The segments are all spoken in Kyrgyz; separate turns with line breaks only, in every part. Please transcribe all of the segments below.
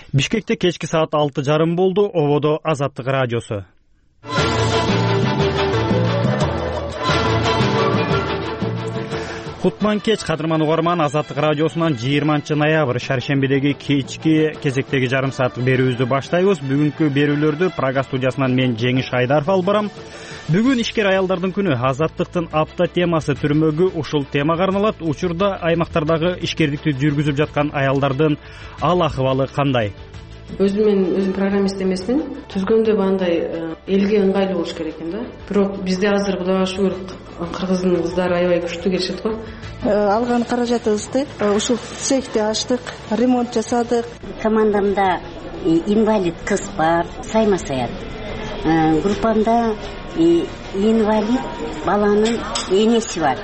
Бишкекте кечки саат 6:30 болду. Ободо Азаттык радиосу. Кутман кеч кадырман угарман, Азаттык радиосунан 20-ноябрь шаршембидеги кечки кезектеги жарым сааттык берүүбүздү баштайбыз. Бүгүнкү берүүлөрдү Прага студиясынан мен Жеңиш Айдаров алып барам. Бүгүн ишкер аялдардын күнү. Азаттыктын апта темасы түрмөгү ушул темага арналат. Учурда аймактардагы ишкердикти жүргүзүп жаткан аялдардын ал акыбалы кандай?
Өзүм программист эмесмин. Түзгөндө андай элге ыңгайлуу болуш керек экен да. Бирок бизде азыр Кудайга шүгүр кыргыздын кыздары аябай күчтүү келишет го.
Алган каражатыбызды ушул цехте ачтык, ремонт жасадык.
Командамда инвалид кыз бар, сайма саят. Группамда инвалид баланын энеси бар.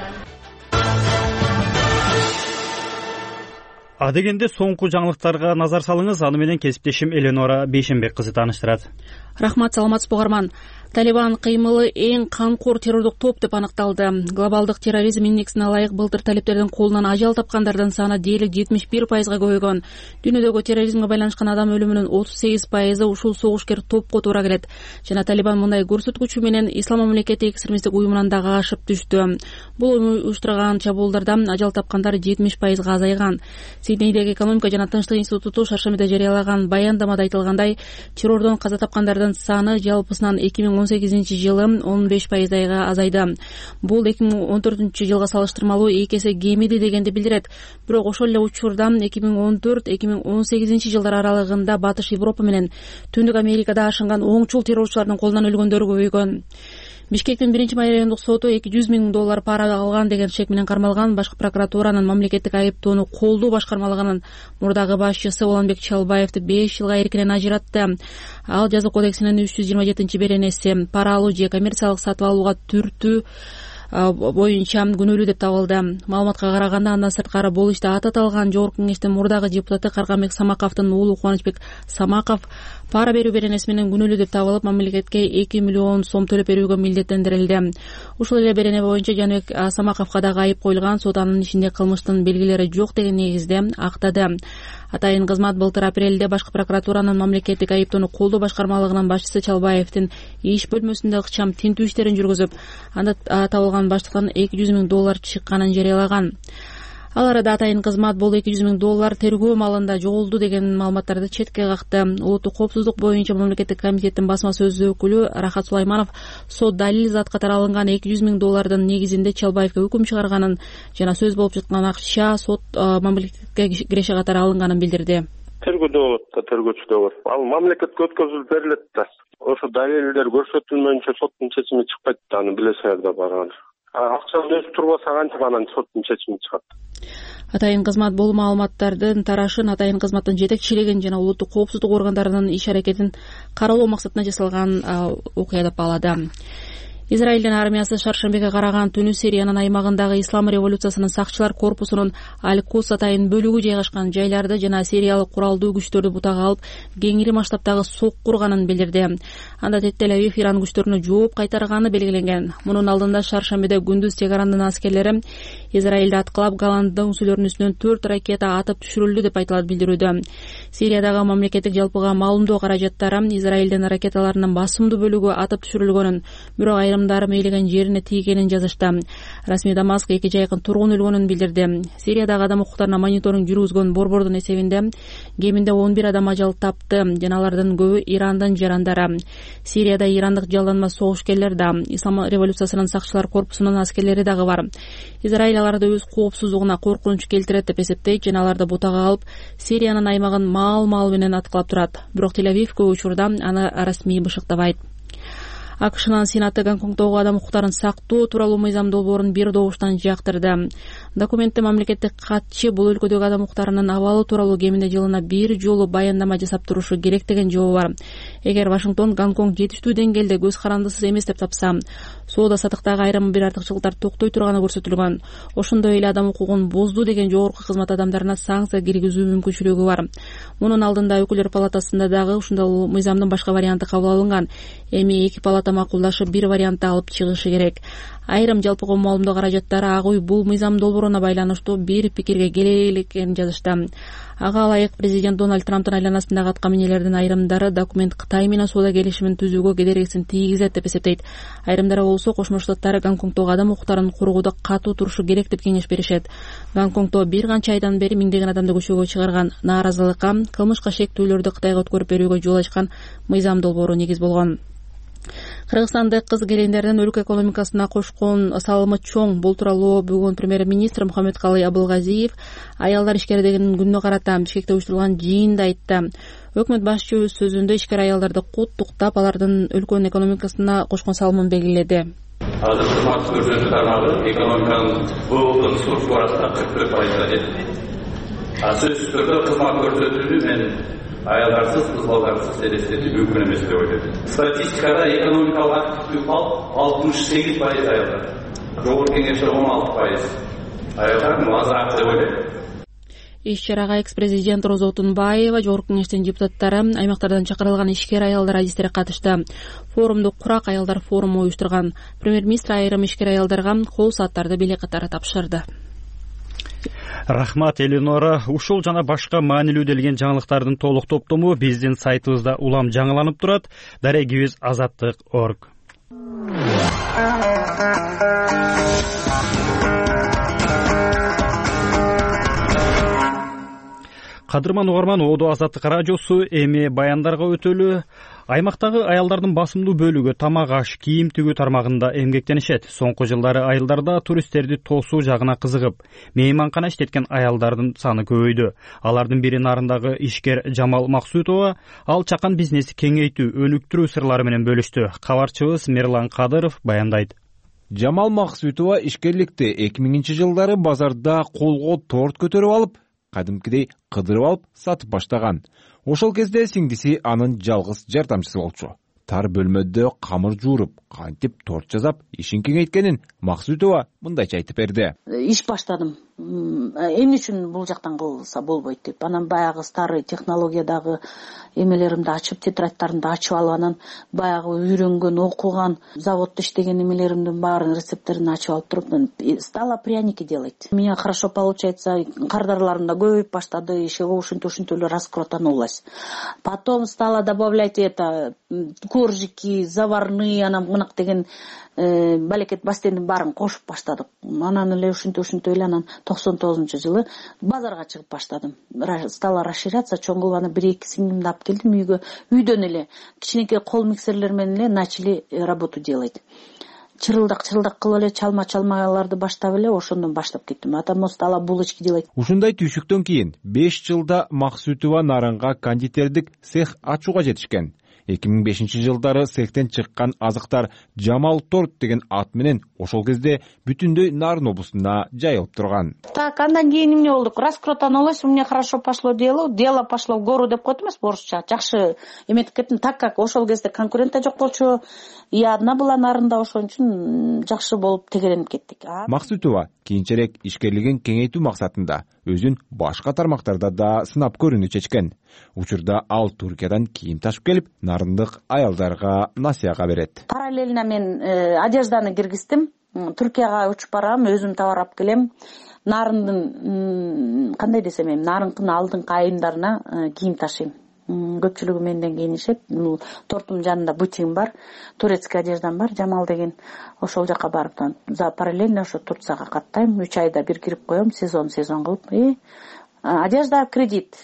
Адегенде соңку жаңылыктарга назар салыңыз. Аны менен кесиптешим Эленора Бейшенбек кызы тааныштырат.
Рахмат, саламатсызбы угарман. Талибан кыймылы эң канкор террордук топ деп аныкталды. Глобалдык терроризм индексине ылайык былтыр талиптердин колунан ажал тапкандардын саны дээрлик 71%га көбөйгөн. Дүйнөдөгү терроризмге байланышкан адам өлүмүнүн 38%ы ушул согушкер топко туура келет. Жана Талибан мындай көрсөткүчү менен Ислам мамлекети экстремисттик уюмунан дагы ашып түштү. Бул уюштурган чабуулдардан ажал тапкандар 70%га азайган. Сиднейдеги экономика жана тынчтык институту шаршембиде жарыялаган баяндамада айтылгандай, террордон каза тапкандардын саны жалпысынан 2018-жылы 15%га азайды. Бул 2014-жылга салыштырмалуу 2 эсе кемиди дегенди билдирет. Бирок ошол эле учурда 2014-2018 жылдар аралыгында Батыш Европа менен Түндүк Америкада ашынган оңчул террорчулардын колунан өлгөндөр көбөйгөн. Бишкектин 1-май райондук соту $200 000 пара алган деген шек менен кармалган башкы прокуратуранын мамлекеттик айыптоону колдоо башкармалыгынын мурдагы башчысы Уланбек Чалбаевди 5 жылга эркинен ажыратты. Ал жаза кодексинин 327-беренеси пара алуу же коммерциялык сатып алууга түртүү боюнча күнөөлүү деп табылды. Маалыматка караганда, андан сырткары бул иште аты аталган Жогорку кеңештин мурдагы депутаты Каргамбек Самаковдун уулу Кубанычбек Самаков пара берүү беренеси менен күнөөлүү деп табылып, мамлекетке 2 миллион сом төлөп берүүгө милдеттендирилди. Ушул эле берене боюнча Жаныбек Самаковго дагы айып коюлган. Сот анын ишинде кылмыштын белгилери жок деген негизде актады. Атайын кызмат былтыр апрелде башкы прокуратуранын мамлекеттик айыптоону колдоо башкармалыгынын башчысы Чалбаевдин иш бөлмөсүндө ыкчам тинтүү иштерин жүргүзүп, анда табылган баштыктан $200 000 чыкканын жарыялаган. Ал арада атайын кызмат бул $200 000 тергөө малында жоголду деген маалыматтарды четке какты. Улуттук коопсуздук боюнча мамлекеттик комитеттин басма сөз өкүлү Рахат Сулайманов сот далил зат катары алынган $200 000 негизинде Чалбаевге өкүм чыгарганын жана сөз болуп жаткан акча сот мамлекетке киреше катары алынганын билдирди.
Тергөөдө болот да, тергөөчүдө бар. Ал мамлекетке өткөзүлүп берилет да. Ошо далилдер көрсөтүлмөйүнчө соттун чечими чыкпайт да, аны билесиңер да барган. Акчаны өзү турбаса кантип анан соттун чечими чыгат.
Атайын кызмат бул маалыматтардын тарашын атайын кызматтын жетекчилигин жана улуттук коопсуздук органдарынын иш аракетин каралоо максатында жасалган окуя деп баалады. Израилдин армиясы шаршембиге караган түнү Сириянын аймагындагы ислам революциясынын сакчылар корпусунун Аль-Кус атайын бөлүгү жайгашкан жайларды жана сириялык куралдуу күчтөрдү бутага алып, кеңири масштабтагы сок курганын билдирди. Анда Тель-Авив Иран күчтөрүнө жооп кайтарганы белгиленген. Мунун алдында шаршембиде күндүз Тегаранын аскерлери Израилди аткылап, Голланддын өңсүлөрүнүн үстүнөн 4 ракета атып түшүрүлдү деп айтылат билдирүүдө. Сириядагы мамлекеттик жалпыга маалымдоо каражаттары Израилдин ракеталарынын басымдуу бөлүгү атып түшүрүлгөнүн, бирок айрымдары мейлеген жерине тийгенин жазышты. Расмий Дамаск 2 жайкын тургун өлгөнүн билдирди. Сириядагы адам укуктарына мониторинг жүргүзгөн борбордун эсебинде кеминде 11 адам ажал тапты. Жана алардын көбү Ирандын жарандары. Сирияда ирандык жалданма согушкерлер да, ислам революциясынын сакчылар корпусунун аскерлери дагы бар. Израиль аларды өз коопсуздугуна коркунуч келтирет деп эсептейт жана аларды бутага алып, Сириянын аймагын маал менен аткылап турат. Бирок Тель-Авив көп учурда аны расмий бышыктабайт. АКШнын Сенаты Гонконгдогу адам укуктарын сактоо тууралуу мыйзам долбоорун бир добуштан жактырды. Документте мамлекеттик катчы бул өлкөдөгү адам укуктарынын абалы тууралуу кеминде жылына бир жолу баяндама жасап турушу керек деген жобо бар. Эгер Вашингтон Гонконг жетиштүү деңгээлде көз карандысыз эмес деп тапса, соода сатыктагы айрым бир артыкчылыктар токтой турганы көрсөтүлгөн. Ошондой эле адам укугун бозду деген жогорку кызмат адамдарына санкция киргизүү мүмкүнчүлүгү бар. Мунун алдында өкүлдөр палатасында дагы ушундай мыйзамдын башка варианты кабыл алынган. Эми эки палата макулдашып бир вариантты алып чыгышы керек. Айрым жалпы коомдук каражаттары Ак үй бул мыйзам долбооруна байланыштуу бир пикирге келе элекенин жазышты. Ага ылайык президент Дональд Трамптын айланасындагы аткаминелердин айрымдары документ Кытай менен соода келишимин түзүүгө кедергисин тийгизет деп эсептейт. Айрымдары болсо Кошмо Штаттар Гонконгдогу адам укуктарын курууда катуу турушу керек деп кеңеш беришет. Гонконгдо бир канча айдан бери миңдеген адамды көчөгө чыгарган нааразылыкка, кылмышка шектүүлөрдү Кытайга өткөрүп берүүгө жол ачкан мыйзам долбоору негиз болгон. Кыргызстандык кыз-келиндердин өлкө экономикасына кошкон салымы чоң. Бул тууралуу бүгүн премьер-министр Мухаммедкалый Абылгазиев аялдар ишкердигинин күнүнө карата Бишкекте уюштурулган жыйында айтты. Өкмөт башчы өз сөзүндө ишкер аялдарды куттуктап, алардын өлкөнүн экономикасына кошкон салымын белгиледи.
Азыр кызмат көрсөтүү тармагы экономиканын БВП структурасында 44%. Сөзсүз түрдө кызмат көрсөтүүнү мен аялдарсыз, кыз балдарсыз элестетүү мүмкүн эмес деп ойлойм. Статистикада экономикалык активдүү 68% аялдар. Жогорку кеңеште 16% аялдар азыраак деп ойлойм.
Иш-чарага экс-президент Роза Отунбаева, жогорку кеңештин депутаттары, аймактардан чакырылган ишкер аялдар адистери катышты. Форумду Курак аялдар форуму уюштурган. Премьер-министр айрым ишкер аялдарга кол сааттарды белек катары тапшырды.
Рахмат Элинора. Ушул жана башка маанилүү делген жаңылыктардын толук топтому биздин сайтыбызда улам жаңыланып турат. Дарегибиз azаттык.org. Кадырман угарман, Одо Азаттык радиосу эми баяндарга өтөлү. Аймактагы аялдардын басымдуу бөлүгү тамак, аш, кийим тигүү тармагында эмгектенишет. Соңку жылдары айылдарда туристтерди тосуу жагына кызыгып, мейманкана иштеткен аялдардын саны көбөйдү. Алардын бири нарындагы ишкер Жамал Максутова ал чакан бизнести кеңейтүү, өнүктүрүү сырлары менен бөлүштү. Кабарчыбыз Мерлан Кадыров баяндайт.
Жамал Максутова ишкерликти 2000-жылдары базарда колго торт көтөрүп алып, кадимкидей кыдырып алып сатып баштаган. Ошол кезде сиңдиси анын жалгыз жардамчысы болчу. Тар бөлмөдө камыр жууруп, кантип торт жасап, ишин кеңейткенин Максутова мындайча айтып берди.
Иш баштадым. Эмне үчүн бул жактан кылса болбойт деп. Анан баягы старый технологиядагы эмелеримди ачып, тетрадьтарымды ачып алып, анан баягы үйрөнгөн, окуган, заводдо иштеген эмелеримдин баарын рецепттерин ачып алып туруп, стала пряники делать. У меня хорошо получается, кардарларым да көбөйүп баштады, ишего ушинтип раскрутанулась. Потом стала добавлять коржики, заварные, анан мынак деген балекет бастендин баарын кошуп баштадык. Анан эле ушинтип эле анан 99-жылы базарга чыгып баштадым. Стала расширяться, чоңгуп анан 1-2 сиңдимди алып келдим үйгө. Үйдөн эле кичинекей кол миксерлер менен эле начали работу делать. Чырылдак кылып эле чалмаларды баштап эле ошондон баштап кеттим. Атам стала булочки делать.
Ушундай түйшүктөн кийин 5 жылда Максутова нарынга кондитердик цех ачууга жетишкен. 2005-жылдары цехтен чыккан азыктар Жамал торт деген ат менен ошол кезде бүтүндөй Нарын облусуна жайылып турган.
Так, андан кийин эмне болдук? Раскрутанулось, у меня хорошо пошло дело пошло в гору деп коет эмес орусча. Жакшы эметип кеттим, так как ошол кезде конкурента жок болчу. Я одна была Нарында, ошон үчүн жакшы болуп тегеренип кеттик.
Максутова кийинчерээк ишкерлигин кеңейтүү максатында өзүн башка тармактарда да сынап көрүүнү чечкен. Учурда ал Туркиядан кийим ташып келип, нарындык аялдарга насыяга берет.
Параллельно мен одежданы киргиздим. Туркияга учуп барам, өзүм товар алып келем. Нарындын кандай десем, нарынкынын алдыңкы айымдарына кийим ташыйм. Көпчүлүгү менден кийинишет. Тортумдун жанында бутигим бар, турецкий одеждам бар, Жамал деген. Ошол жака барып, параллельно ошо Турцияга каттайм. 3 айда бир кирип коем, сезон кылып. Одежда кредит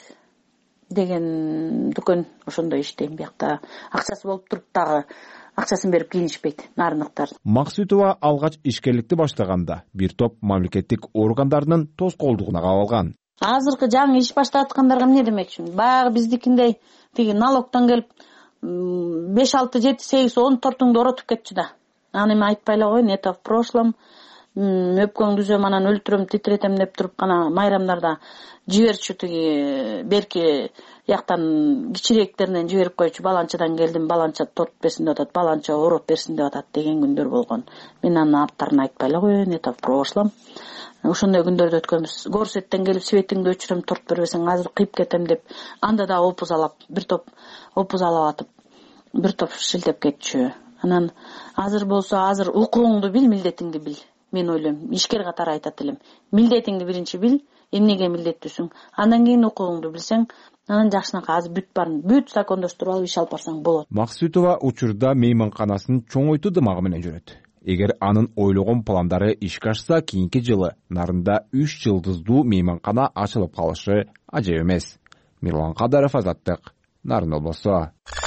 деген дүкөн ошондой иштейм. Биякта акчасы болуп туруп дагы акчасын берип кийинишпейт нарындыктар.
Максутова алгач ишкерликти баштаганда бир топ мамлекеттик органдарынын тоскоолдугуна кабылган.
Азыркы жаңы иш баштап аткандарга эмне демекчимин? Баягы биздикиндей тиги налогтон келип 5, 6, 7, 8, 10 тортуңду оротуп кетчү да. Аны эми айтпай эле коеюн, это в прошлом. Өпкөңдү үзөм, анан өлтүрөм, титиретем деп туруп гана майрамдарда жиберчү, тиги берки яктан кичирээктеринен жиберип койчу, баланчадан келдим, баланча торт берсин деп атат, баланча ороп берсин деп атат деген күндөр болгон. Мен анын аттарын айтпай эле коеюн, это в прошлом. Ошондой күндөрдү өткөнбүз. Горсеттен келип светиңди өчүрөм, торт бербесең азыр кыйып кетем деп, анда да опуз алып, бир топ опуз алып атып, бир топ шилтеп кетчү. анан азыр болсо азыр укугуңду бил, милдетиңди бил. Мен ойлойм, ишкер катары айтат элем. Милдетиңди биринчи бил, эмнеге милдеттүүсүң. Андан кийин укугуңду билсең, анан жакшынакай азыр бүт барын бүт закондоштуруп алып иш алып барсаң болот.
Максутова учурда мейманканасын чоңойтуу дымагы менен жүрөт. Эгер анын ойлогон пландары ишке ашса, кийинки жылы Нарында 3 жылдыздуу мейманкана ачылып калышы ажайып эмес. Мирлан Кадаров, Азаттык, Нарын облусу.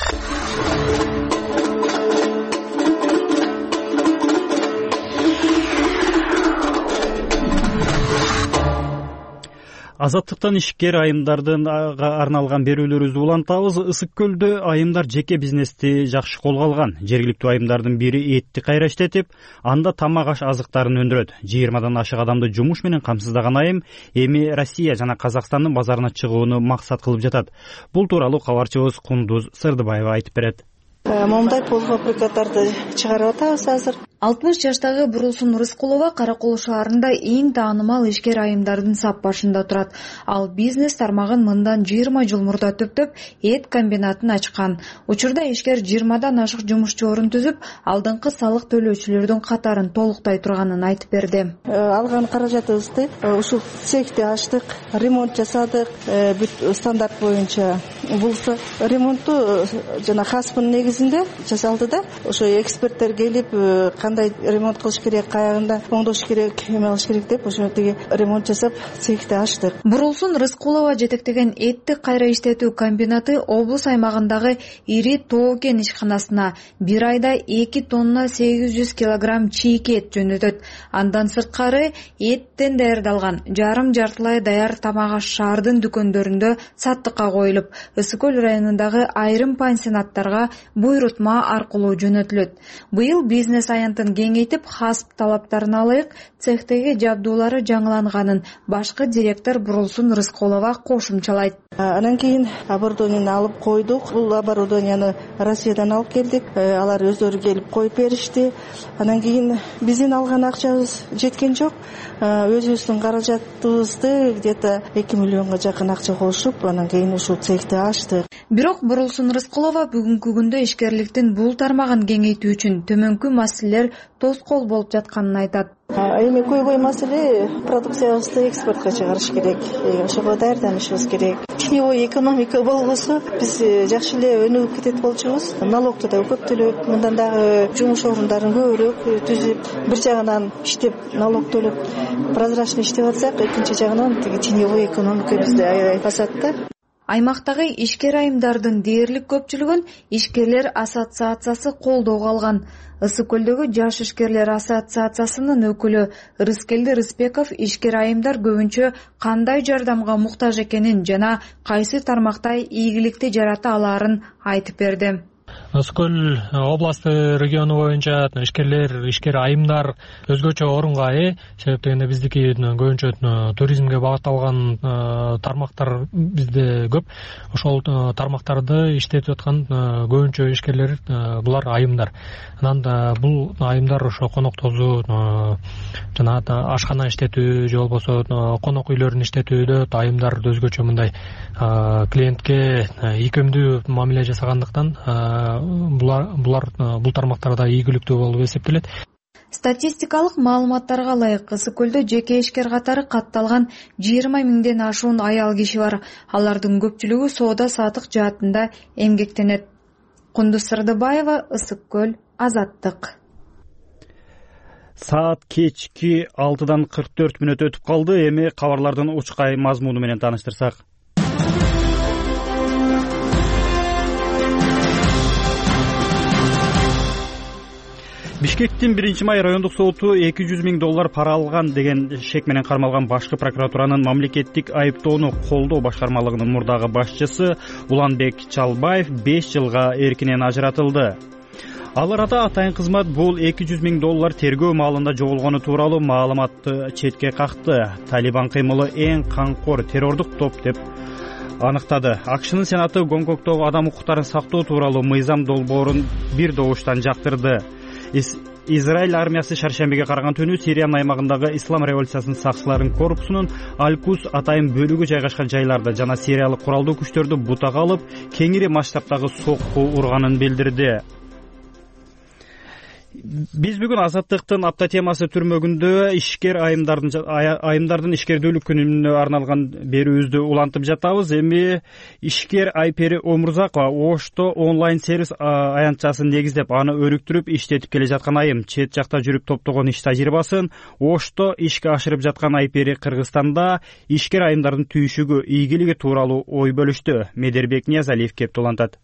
Азаттыктан ишкер айымдардын арналган берүүлөрүбүздү улантабыз. Ысык көлдө айымдар жеке бизнести жакшы колго алган. Жергиликтүү айымдардын бири этти кайра иштетип, анда тамак аш азыктарын өндүрөт. 20дан ашык адамды жумуш менен камсыздаган айым эми Россия жана Казакстандын базарына чыгууну максат кылып жатат. Бул тууралуу кабарчыбыз Кундуз Сырдыбаева айтып берет.
Момундай полуфабрикаттарды чыгарып атабыз азыр.
60 жаштагы Бурулсун Рыскулова Каракол шаарында эң таанымал ишкер айымдардын сап башында турат. Ал бизнес тармагын мындан 20 жыл мурда төптөп, эт комбинатын ачкан. Учурда ишкер 20дан ашык жумушчу орун түзүп, алдыңкы салык төлөөчүлөрдүн катарын толуктай турганын айтып берди.
Алган каражатыбызды ушул цехти ачтык, ремонт жасадык, бүт стандарт боюнча. Бул ремонтту жана хаспын негизинде жасалды да, ошо эксперттер келип кандай ремонт кылыш керек, каягында оңдош керек, эме кылыш керек деп ошо тиги ремонт жасап цехти ачтык.
Бурулсун Рыскулова жетектеген этти кайра иштетүү комбинаты облус аймагындагы ири тоо кен ишканасына бир айда 2 тонна 800 килограмм чийки эт жөнөтөт. Андан сырткары эттен даярдалган жарым-жартылай даяр тамак аш шаардын дүкөндөрүндө саттыкка коюлуп, Ысык көл районундагы айрым пансионаттарга буйрутма аркылуу жөнөтүлөт. Быйыл бизнес аянтын кеңейтип, хасп талаптарына ылайык цехтеги жабдуулары жаңыланганын башкы директор Бурулсун Рыскулова кошумчалайт.
Анан кийин оборудованияны алып койдук. Бул оборудованияны Россиядан алып келдик. Алар өздөрү келип коюп беришти. Анан кийин биздин алган акчабыз жеткен жок. Өзүбүздүн каражатыбызды где-то 2 миллионго жакын акча кошуп, анан кийин ушул цехти ачтык.
Бирок Бурулсун Рыскулова бүгүнкү күндө ишкерликтин бул тармагын кеңейтүү үчүн төмөнкү маселелер тоскоол болуп жатканын айтат.
Эми көйгөй маселе продукциябызды экспортко чыгарыш керек. Ошого даярданышыбыз керек. Теневой экономика болгосо биз жакшы эле өнүгүп кетет болчубуз. Налогду да көп төлөп, мындан дагы жумуш орундарын көбүрөөк түзүп, бир жагынан иштеп налог төлөп, прозрачный иштеп атсак, экинчи жагынан тиги теневой экономика бизде аябай басат да.
Аймактагы ишкер айымдардын дээрлик көпчүлүгүн ишкерлер ассоциациясы колдоого алган. Ысык көлдөгү жаш ишкерлер ассоциациясынын өкүлү Рыскелди Рыспеков ишкер айымдар көбүнчө кандай жардамга муктаж экенин жана кайсы тармакта ийгиликти жарата алаарын айтып берди.
Ысык көл областы региону боюнча ишкер айымдар өзгөчө орунга ээ. Себеп дегенде биздики көбүнчө туризмге багытталган тармактар бизде көп. Ошол тармактарды иштетип аткан көбүнчө ишкерлер булар айымдар. Анан бул айымдар ошо конок тозуу жана ашкана иштетүү же болбосо конок үйлөрүн иштетүүдө айымдар өзгөчө мындай клиентке ийкөмдүү мамиле жасагандыктан бул тармактарда ийгиликтүү болуп эсептелет.
Статистикалык маалыматтарга ылайык Ысык көлдө жеке ишкер катары катталган 20 миңден ашуун аял киши бар. Алардын көпчүлүгү соода сатык жаатында эмгектенет. Кундуз Сырдыбаева, Ысык көл, Азаттык.
Саат кечки 6-дан 44 мүнөт өтүп калды. Эми кабарлардын учкай мазмуну менен тааныштырсак. Бишкектин 1-май райондук соту $200 000 пара алган деген шек менен кармалган башкы прокуратуранын мамлекеттик айыптоону колдоо башкармалыгынын мурдагы башчысы Уланбек Чалбаев 5 жылга эркинен ажыратылды. Ал арада атайын кызмат бул $200 000 тергөө маалында жоголгону тууралуу маалыматты четке какты. Талибан кыймылы эң канкор террордук топ деп аныктады. АКШнын Сенаты Гонконгдогу адам укуктарын сактоо тууралуу мыйзам долбоорун бир добуштан жактырды. Израиль армиясы шаршембиге караган түнү Сириянын аймагындагы Ислам революциясынын сакчыларын корпусунун Аль-Кус атайын бөлүгү жайгашкан жайларда жана сириялык куралдуу күчтөрдү бутага алып, кеңири масштабтагы сокку урганын билдирди. Биз бүгүн Азаттыктын апта темасы түрмөгүндө ишкер айымдардын ишкердүүлүк күнүнө арналган берүүбүздү улантып жатабыз. Эми ишкер Айпери Омурзакова Ошто онлайн сервис аянтчасын негиздеп, аны өрүктүрүп иштетип келе жаткан айым. Чет жакта жүрүп топтогон иш тажрыйбасын Ошто ишке ашырып жаткан Айпери Кыргызстанда ишкер айымдардын түйшүгү, ийгилиги тууралуу ой бөлүштү. Медербек Ниязалиев кеп улантат.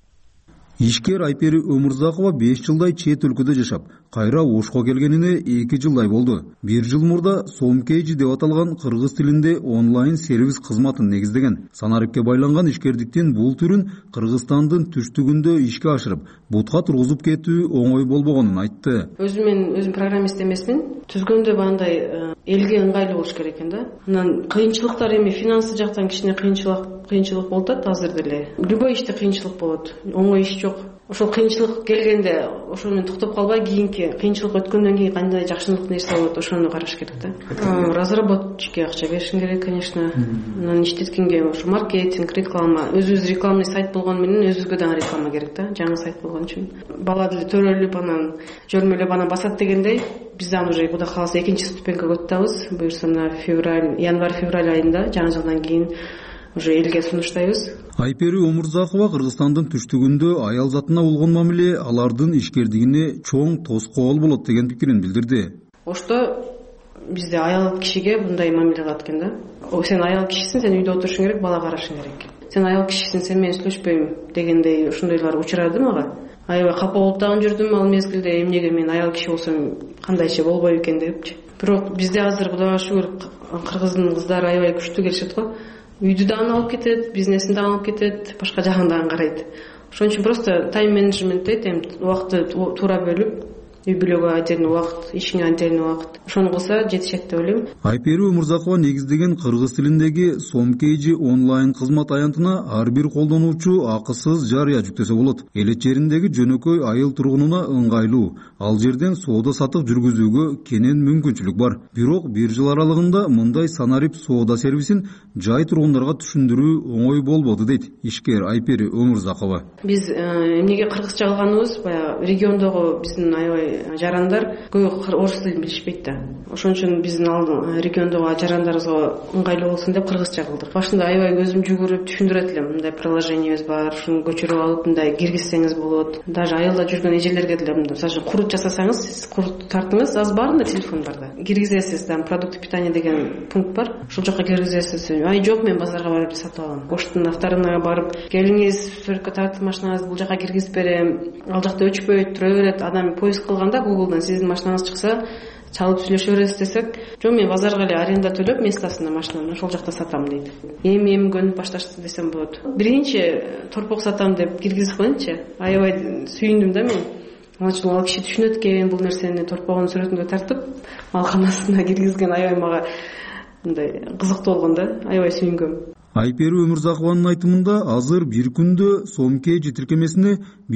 Ишкер Айпери Омурзакова 5 жылдай чет өлкөдө жашап, кайра Ошко келгенине 2 жылдай болду. 1 жыл мурда Сомкейжи деп аталган кыргыз тилинде онлайн сервис кызматын негиздеген. Санарипке байланган ишкердиктин бул түрүн Кыргызстандын түштүгүндө ишке ашырып, бутка тургузуп кетүү оңой болбогонун айтты.
Өзүм программист эмесмин. Түзгөндө бандай элге ыңгайлуу болуш керек экен да. Анан кыйынчылыктар эми финансы жактан кичине кыйынчылык болуп атат азыр деле. Любой иште кыйынчылык болот. Оңой иш жок. Ошол кыйынчылык келгенде ошол менен токтоп калбай, кийинки кыйынчылык өткөндөн кийин кандай жакшылык нерсе болот, ошону караш керек да. Разработчикке акча беришиң керек, конечно. Анан иштеткенге ошо маркетинг, реклама, өзүбүз рекламный сайт болгону менен өзүбүзгө дагы реклама керек да, жаңы сайт болгон үчүн. Бала деле төрөлүп, анан жөрмөлөп анан басат дегендей, биз дагы уже кудай кааласа экинчи ступенькага өтөбүз. Буюрса мына январь-февраль айында жаңы жылдан кийин уже элге сунуштайбыз.
Айпери Омурзакова Кыргызстандын түштүгүндө аял затына болгон мамиле алардын ишкердигине чоң тоскоол болот деген пикирин билдирди.
Ошто бизде аял кишиге мындай мамиле кылат экен да. Сен аял кишисиң, сен үйдө отурушуң керек, бала карашың керек. Сен аял кишисиң, сен менен сүйлөшпөйм дегендей ушундайлар учурады мага. Аябай капа болуп дагы жүрдүм ал мезгилде, эмнеге мен аял киши болсом кандайча болбойт экен депчи. Бирок бизде азыр кудайга шүгүр кыргыздын кыздары аябай күчтүү келишет го. Үйдү дагы алып кетет, бизнесин дагы алып кетет, башка жагын дагы карайт. Ошон үчүн просто тайм менеджмент дейт, убакытты туура бөлүп, үй бүлөгө отдельный убакыт, ишиңе отдельный убакыт. Ошону кылса жетишет деп ойлойм.
Айпери Омурзакова негиздеген кыргыз тилиндеги Сомкейжи онлайн кызмат аянтына ар бир колдонуучу акысыз жарыя жүктөсө болот. Элет жериндеги жөнөкөй айыл тургунуна ыңгайлуу. Ал жерден соода сатык жүргүзүүгө кенен мүмкүнчүлүк бар. Бирок 1 жыл аралыгында мындай санарип соода сервисин жай тургундарга түшүндүрүү оңой болбоду дейт ишкер Айпери Омурзакова.
Биз эмнеге кыргызча кылганыбыз, баягы региондогу биздин аябай жарандар көбү орус тилин билишпейт да. Ошон үчүн биздин региондогу жарандарыбызга ыңгайлуу болсун деп кыргызча кылдык. Башында аябай көзүм жүгүрүп түшүндүрөт элем. Мындай приложениебиз бар, ушуну көчүрүп алып мындай киргизсеңиз болот. Даже айылда жүргөн эжелерге деле мындай, мисалы курут жасасаңыз, сиз курут тартыңыз, азыр баарында телефон бар да. Киргизесиз, там продукты питания деген пункт бар. Ошол жака киргизесиз. Ай жок, мен базарга барып сатып алам. Поштанын авторуна барып, келиңиз, суретке тартып машинаңызды бул жака киргизип берем. Ал жакта өчпөйт, тура берет. Адам поиск кылганда Google'дан сиздин машинаңыз чыкса, чалып сүйлөшө бересиз десек, жок мен базарга эле аренда төлөп местосунда машинаны ошол жакта сатам дейт. Эми көнүп башташты десем болот. Биринчи торпок сатам деп киргизип коеюнчу. Аябай сүйүндүм да мен. Ал киши түшүнөт экен бул нерсени, торпогун сүрөтүнгө тартып, алканасына киргизген аябай мага мындай кызыктуу болгон да, аябай сүйүнгөм.
Айпери Омурзакованын айтымында азыр бир күндө Сомкейжи тиркемесине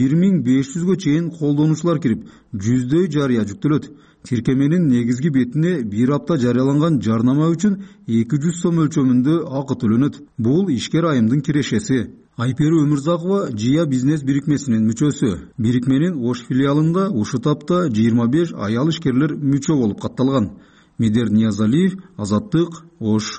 1500гө чейин колдонуучулар кирип, 100дөй жарыя жүктөлөт. Тиркеменин негизги бетине бир апта жарыяланган жарнама үчүн 200 сом өлчөмүндө акы төлөнөт. Бул ишкер айымдын кирешеси. Айпери Омурзакова Жия бизнес бирикмесинин мүчөсү. Бирикменин Ош филиалында ушул тапта 25 аял ишкерлер мүчө болуп катталган. Медер Ниязалиев, Азаттык, Ош.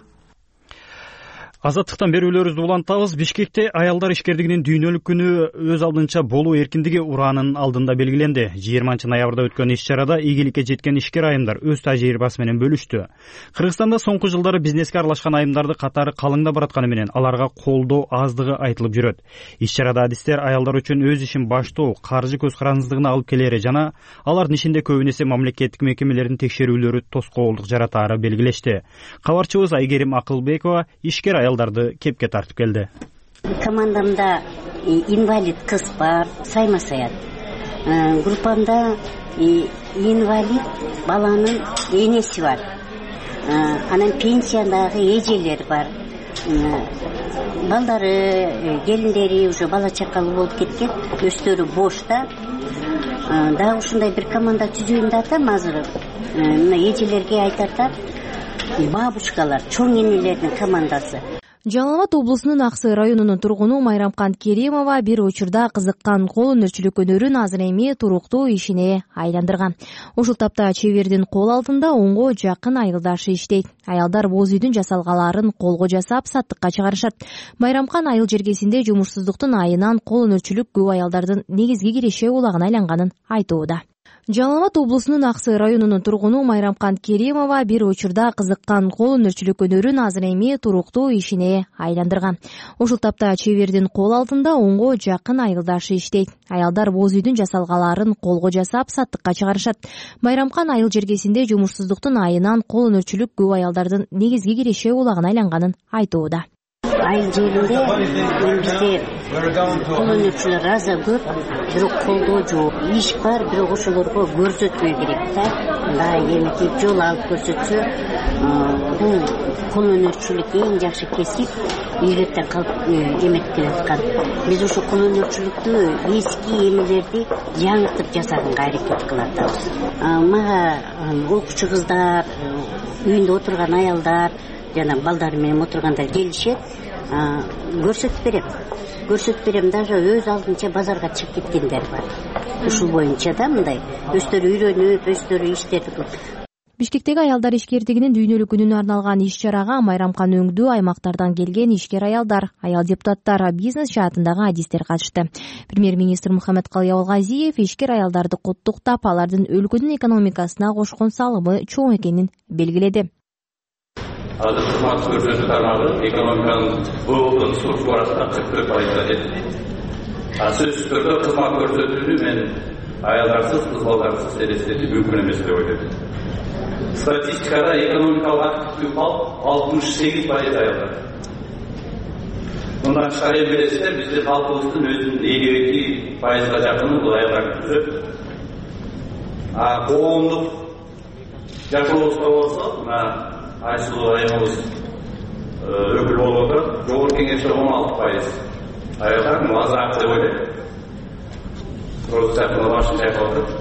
Азаттыктан берүүлөрүбүздү улантабыз. Бишкекте аялдар ишкердигинин дүйнөлүк күнү өз алдынча болуу эркиндиги ураанын алдында белгиленди. 20 ноябрда өткөн иш-чарада ийгиликке жеткен ишкер айымдар өз тажрыйбасы менен бөлүштү. Кыргызстанда соңку жылдары бизнеске аралашкан айымдарды катары калыңдап баратканы менен аларга колдоо аздыгы айтылып жүрөт. Иш-чарада адистер аялдар үчүн өз ишин баштоо, каржы көз карандыгына алып келери жана алардын ишинде көбүнесе мамлекеттик мекемелердин текшерүүлөрү тоскоолдук жаратаары белгилешти. Кабарчыбыз Айгерим Акылбекова ишкер аялдарды кепке тартып келди.
Командамда инвалид кыз бар, Сайма Саят. Группамда инвалид баланын энеси бар. Анан пенсиядагы эжелер бар. Балдары, келиндери уже бала чакалуу болуп кеткен, өстөрү бошта. Да ушундай бир команда түзөйүн да атам азыр. Эжелерге айтатам, бабушкалар, чоң энелердин командасы.
Жалал Абад облусунун Ак Сай районунун тургуну Майрамкан Керимова бир учурда кызыккан кол өнөрчүлүк өнөрүн азыр эми туруктуу ишине айландырган. Ушул тапта чебердин кол алдында 10го жакын айылдашы иштейт. Аялдар боз үйдүн жасалгаларын колго жасап саттыкка чыгарышат. Майрамкан айыл жергесинде жумушсуздуктун айынан кол өнөрчүлүк көп аялдардын негизги киреше улагына айланганын айтууда. Жалал Абад облусунун Ак Сай районунун тургуну Майрамкан Керимова бир учурда кызыккан кол өнөрчүлүк өнөрүн азыр эми туруктуу ишине айландырган. Ушул тапта чебердин кол алдында 10го жакын айылдашы иштейт. Аялдар боз үйдүн жасалгаларын колго жасап саттыкка чыгарышат. Майрамкан айыл жергесинде жумушсуздуктун айынан кол өнөрчүлүк көп аялдардын негизги киреше улагына айланганын айтууда.
Айыл жеринде бизде кол өнөрчүлөр аза көп, бирок колдоо жок. Иш бар, бирок ошолорго көрсөтмөй керек да. Мындай эметип жол алып көрсөтсө, бул кол өнөрчүлүк эң жакшы кесип, ийгеттен калып эметип аткан. Биз ошо кол өнөрчүлүктү эски эмелерди жаңыртып жасаганга аракет кылып атабыз. Мага окуучу кыздар, үйүндө отурган аялдар, жана балдары менен отургандар келишет, көрсөтүп берем, даже өз алдынча базарга чыгып кеткендер бар. Ушул боюнча да мындай өздөрү үйрөнүп, өздөрү иштерди кылып.
Бишкектеги аялдар ишкердигинин дүйнөлүк күнүнө арналган иш-чарага Майрамкан өңдүү аймактардан келген ишкер аялдар, аял депутаттар, бизнес жаатындагы адистер катышты. Премьер-министр Мухаммедкалый Абылгазиев ишкер аялдарды куттуктап, алардын өлкөнүн экономикасына кошкон салымы чоң экенин белгиледи.
Азыр кызмат көрсөтүү тармагы экономиканын бул структурасында 44% жетти. Сөзсүз түрдө кызмат көрсөтүүнү мен аялдарсыз, кыз балдарсыз элестетүү мүмкүн эмес деп ойлойм. Статистикада экономикалык активдүү калп 68% аялдар. Мындан тышкары билесиздер, бизде калкыбыздын өзүнүн 52%га жакыны бул аялдар түзөт. Коомдук жашообузда болсо, Айсулуу айымыбыз өкүл болуп отурат, жогорку кеңеште 16%. Аялдар азыраак деп ойлойм. Просто башын чайкап отурат.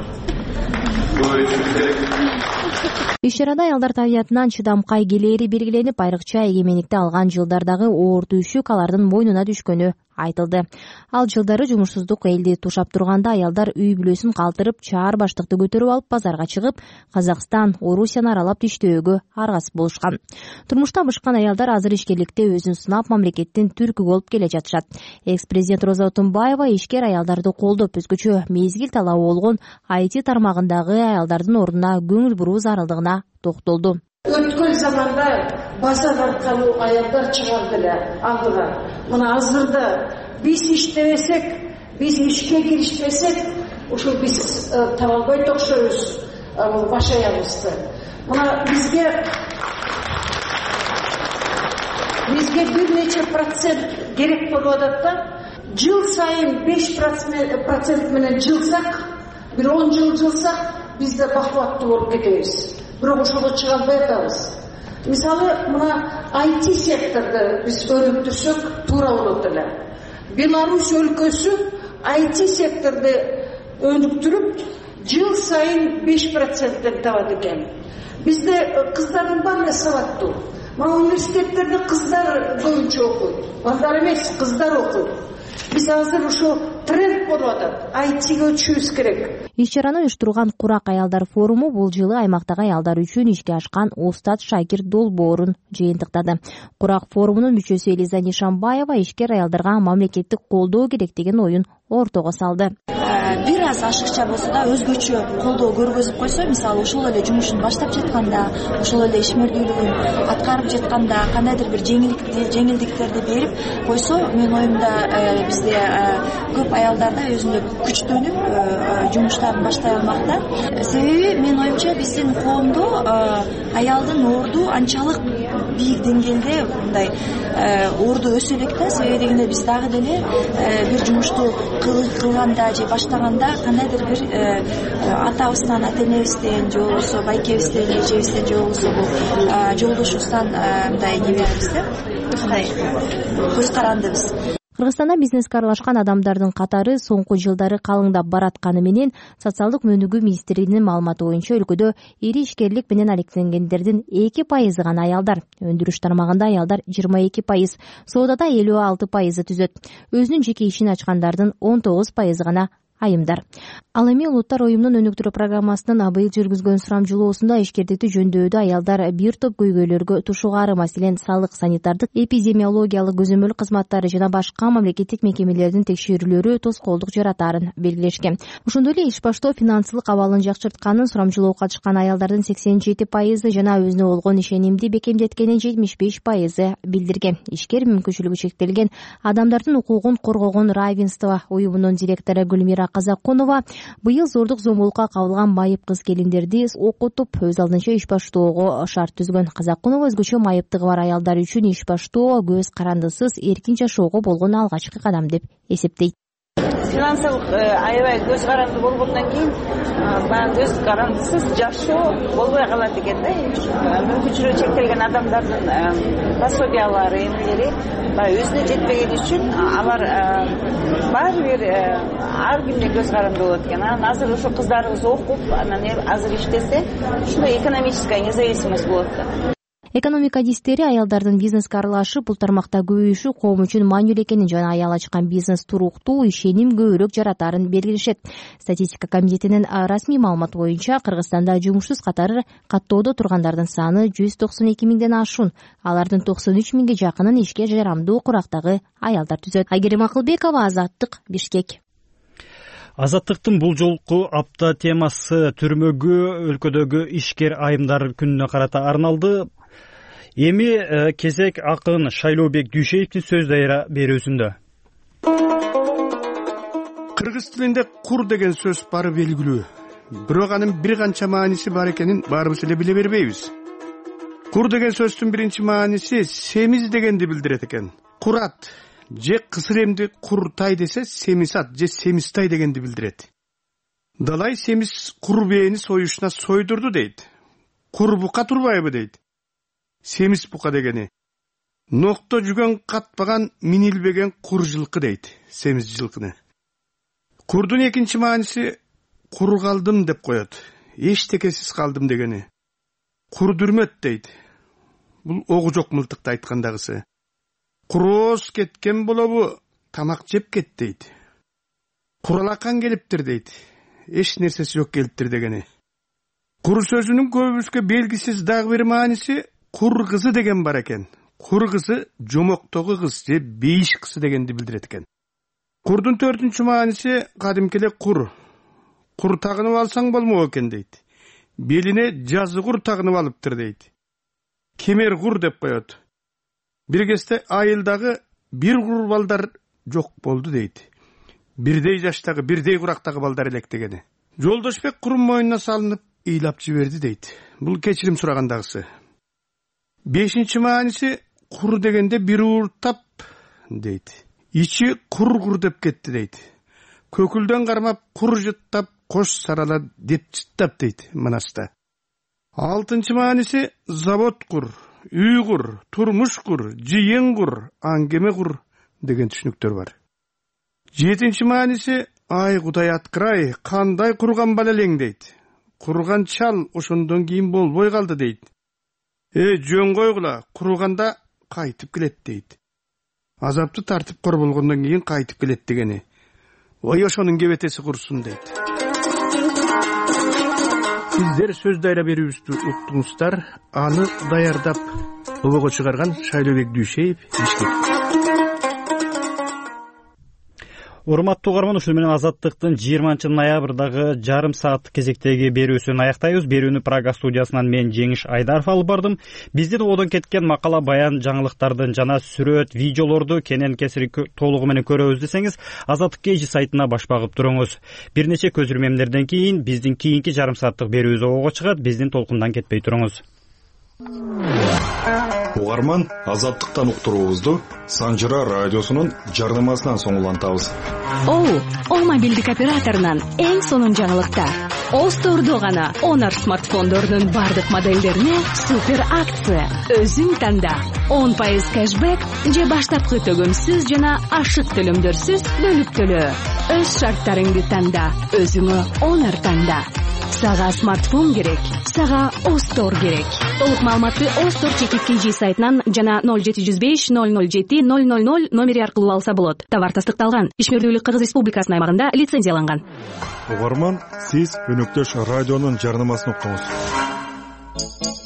Иш-чарада аялдар табиятынан чыдамкай келери белгиленип, айрыкча эгемендикти алган жылдардагы оор түйшүк алардын мойнуна түшкөнү айтылды. Ал жылдары жумушсуздук элди тушап турганда аялдар үй бүлөсүн калтырып, чаар баштыкты көтөрүп алып базарга чыгып, Казакстан, Орусияны аралап иштөөгө аргасыз болушкан. Турмушта бышкан аялдар азыр ишкерликте өзүн сынап, мамлекеттин түркү болуп келе жатышат. Экс-президент Роза Отунбаева ишкер аялдарды колдоп, өзгөчө мезгил талабы болгон IT тармагындагы аялдардын ордуна көңүл буруу зарылдыгына токтолду.
Өткөн заманда базар аркылуу аялдар чыгардылар, алдылар. Мына азырда биз иштебесек, биз ишке киришпесек, ушул биз таба албай токшойбуз баш аябызды. Мына бизге бир нече процент керек болуп атат да. Жыл сайын 5% менен жылсак, бир 10 жыл жылсак, биз да бакубаттуу болуп кетебиз. Бирок ошого чыга албай атабыз. Мисалы, мына IT секторду биз өнүктүрсөк туура болот эле. Беларусь өлкөсү IT секторду өнүктүрүп, жыл сайын 5% табат экен. Бизде кыздардын баары сабаттуу. Мына университеттерде кыздар көбүнчө окуйт. Балдар эмес, кыздар окуйт. Биз азыр ошо тренд болуп атат. IT-ге өтүшүбүз керек.
Иш-чараны уюштурган Курак аялдар форуму бул жылы аймактагы аялдар үчүн ишке ашкан Устат Шакир Долбоорун жыйынтыктады. Курак форумунун мүчөсү Элиза Нишанбаева ишкер аялдарга мамлекеттик колдоо керек деген оюн ортого салды.
Бир аз ашыкча болсо да өзгөчө колдоо көргөзүп койсо, мисалы ошол эле жумушун баштап жатканда, ошол эле ишмердүүлүгүн аткарып жатканда кандайдыр бир жеңилдиктерди берип койсо, менин оюмда бизде көп аялдар да өзүнө күчтөнүп жумуштарын баштай алмак да. Себеби менин оюмча биздин коомдо аялдын орду анчалык бийик деңгээлде мындай орду өсө элек да. Себеби дегенде биз дагы деле бир жумушту кылганда же баштаганда кандайдыр бир атабыздан, ата-энебизден же болбосо байкебизден, эжебизден же болбосо жолдошубуздан мындай не беребиз да, мындай көз карандыбыз.
Кыргызстанда бизнеске аралашкан адамдардын катары соңку жылдары калыңдап баратканы менен социалдык өнүгүү министрлигинин маалыматы боюнча өлкөдө ири ишкерлик менен алектенгендердин 2% гана аялдар. Өндүрүш тармагында аялдар 22%, соодада 56% түзөт. Өзүнүн жеке ишин ачкандардын 19% гана айымдар. Ал эми Улуттар уюмунун өнүктүрүү программасынын быйыл жүргүзгөн сурамжылоосунда ишкердикти жөндөодө аялдар бир топ көйгөйлөргө тушугары, маселен, салык, санитардык, эпидемиологиялык көзөмөл кызматтары жана башка мамлекеттик мекемелердин текшерүүлөрү тоскоолдук жаратаарын белгилешкен. Ошондой эле иш баштоо финансылык абалын жакшыртканын, сурамжылоого катышкан аялдардын 87% жана өзүнө болгон ишенимди бекемдеткенин 75% билдирген. Ишкер мүмкүнчүлүгү чектелген адамдардын укугун коргогон Равенство уюмунун директору Гүлмира Казакунова быйыл зордук зомбулукка кабылган майып кыз-келиндерди окутуп, өз алдынча иш баштоого шарт түзгөн. Казакунова өзгөчө майыптыгы бар аялдар үчүн иш баштоо көз карандысыз эркин жашоого болгон алгачкы кадам деп эсептейт.
Финансылык аябай көз каранды болгондон кийин баягы көз карандысыз жашоо болбой калат экен да. Мүмкүнчүлүгү чектелген адамдардын пособиялары, эмелери баягы өзүнө жетпеген үчүн алар баары бир ар кимде көз каранды болот экен. Анан азыр ошо кыздарыбыз окуп, анан азыр иштесе, ушундай экономическая независимость болот да.
Экономика адистери аялдардын бизнеске аралашып, бул тармакта көбөйүшү коом үчүн маанилүү экенин жана аял ачкан бизнес туруктуу, ишеним көбүрөөк жаратаарын белгилешет. Статистика комитетинин расмий маалыматы боюнча Кыргызстанда жумушсуз катары каттоодо тургандардын саны 192 миңден ашуун. Алардын 93 миңге жакынын ишке жарамдуу курактагы аялдар түзөт. Айгерим Акылбекова, Азаттык, Бишкек.
Азаттыктын бул жолку апта темасы түрмөгө өлкөдөгү ишкер айымдар күнүнө карата арналды. Эми кезек акын Шайлообек Дүйшеевдин сөз берүүсүндө.
Кыргыз тилинде кур деген сөз бары белгилүү. Бирок анын бир канча мааниси бар экенин баарыбыз эле биле бербейбиз. Кур деген сөздүн биринчи мааниси семиз дегенди билдирет экен. Курат же кысыр эмди куртай десе семисат же семистай дегенди билдирет. Далай семиз кур бээни союшуна сойдурду дейт. Кур бука турбайбы дейт. Семиз бука дегени нокто жүгөн катпаган минилбеген кур жылкы дейт, семиз жылкыны. Курдун экинчи мааниси кур калдым деп коет. Эчтекесиз калдым дегени. Кур дүрмөт дейт. Бул огу жок мылтыкты айткандагысы. Курооз кеткен болобу, тамак жеп кет дейт. Куралакан келиптир дейт. Эч нерсеси жок келиптир дегени. Кур сөзүнүн көбүбүзгө белгисиз дагы бир мааниси кур кызы деген бар экен. Кур кызы жомоктогу кыз же бейиш кызы дегенди билдирет экен. Курдун төртүнчү мааниси кадимки эле кур. Кур тагынып алсаң болмок экен дейт. Белине жазы кур тагынып алыптыр дейт. Кемер кур деп коет. Бир кезде айылдагы бир кур балдар жок болду дейт. Бирдей жаштагы, бирдей курактагы балдар элек дегени. Жолдошбек курун мойнуна салынып ыйлап жиберди дейт. Бул кечирим сурагандагысы. Бешинчи мааниси кур дегенде бир ууртап дейт. Ичи кур деп кетти дейт. Көкүлдөн кармап кур жыттап, кош сарала деп жыттап дейт манаста. Алтынчы мааниси завод кур, үй кур, турмуш кур, жыйын кур, аңгеме кур деген түшүнүктөр бар. Жетинчи мааниси ай Кудай аткырай, кандай курган бала элең дейт. Курган чал ошондон кийин болбой калды дейт. Жөн койгула, курганда кайтып келет дейт. Азапты тартып кор болгондон кийин кайтып келет дегени. Ой ошонун кебетеси курсун дейт. Сиздер сөз дайра берүүбүздү уктуңуздар. Аны даярдап обого чыгарган Шайлообек Дүйшеев, Бишкек.
Урматтуу угарман, ушуну менен Азаттыктын 20-ноябрдагы жарым саат кезектеги берүүсүн аяктайбыз. Берүүнү Прага студиясынан мен Жеңиш Айдаров алып бардым. Биздин одон кеткен макала, баян, жаңылыктардын жана сүрөт, видеолорду кенен кесири толугу менен көрөбүз десеңиз, Азаттык KG сайтына баш багып туруңуз. Бир нече көзүрмемдерден кийин биздин кийинки жарым сааттык берүүбүз ого чыгат. Биздин толкундан кетпей туруңуз.
угарман, азаттыктан уктуруубузду Санжыра радиосунун жардамасынан соң улантабыз.
О мобилдик операторунан эң сонун жаңылыкта. Остордо гана Honor смартфондорунун бардык моделдерине супер акция. Өзүң танда 10% кэшбэк же баштапкы төгөмсүз жана ашык төлөмдөрсүз бөлүп төлөө. Өз шарттарыңды танда, өзүңө Honor танда. Сага смартфон керек, сага Остор керек. Толук маалыматты Остор чекиткенжи сайтынан жана 0705 007 000 номери аркылуу алса болот. Товар тастыкталган. Ишмердүүлүк Кыргыз Республикасынын аймагында лицензияланган.
Угарман, сиз өнөктөш радионун жарнамасын уктуңуз.